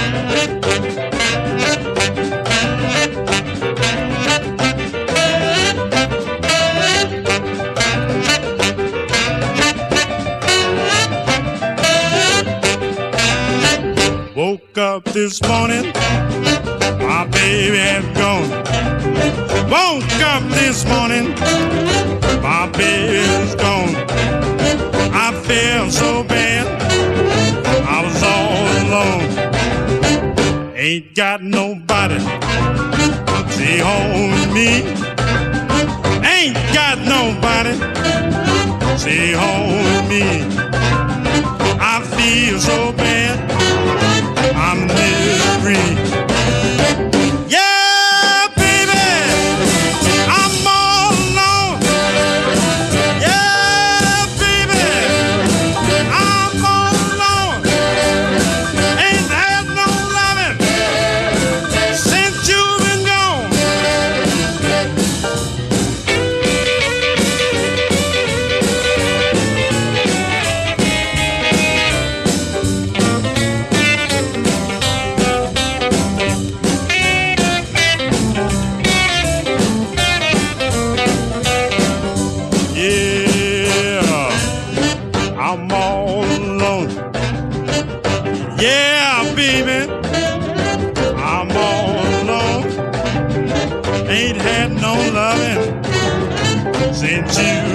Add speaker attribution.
Speaker 1: Woke up this morning, my baby has gone. Woke up this morning, my baby is gone. I felt so bad, I was all alone. Ain't got nobody to stay home with me. Ain't got nobody to stay home with me. I feel so bad, I'm misery. Yeah, baby, I'm all alone. Yeah, baby, I'm all alone. Ain't had no loving since you've been gone. I'm all alone. Yeah, baby, I'm all alone. Ain't had no loving since you